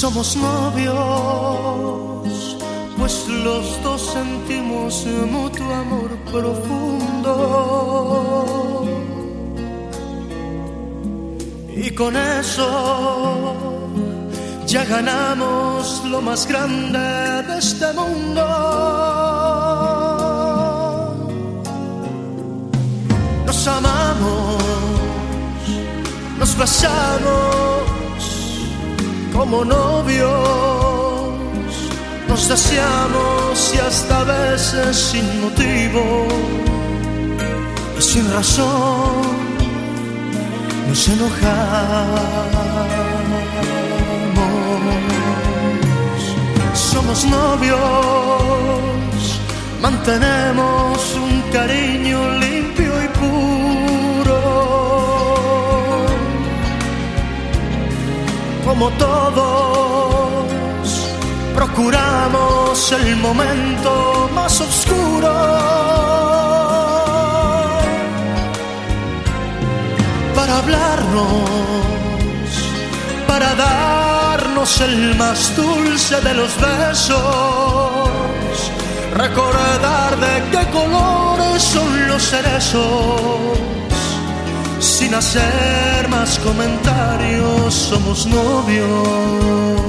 Somos novios, pues los dos sentimos mutuo amor profundo. Y con eso ya ganamos lo más grande de este mundo. Nos amamos, nos besamos como novios, nos deseamos y hasta a veces sin motivo y sin razón nos enojamos. Somos novios, mantenemos un cariño limpio y puro. Como todos, procuramos el momento más oscuro para hablarnos, para darnos el más dulce de los besos, recordar de qué colores son los cerezos. Sin hacer más comentarios, somos novios.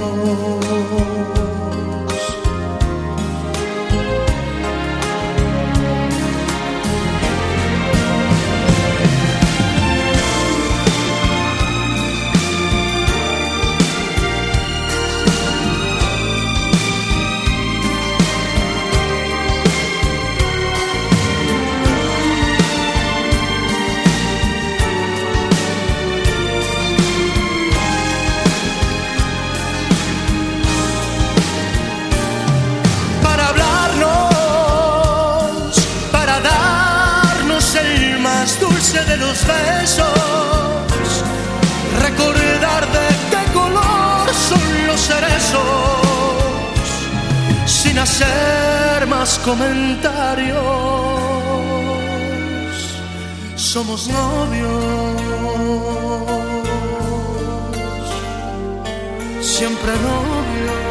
Dulce de los besos, recordar de qué color son los cerezos, sin hacer más comentarios. Somos novios, siempre novios.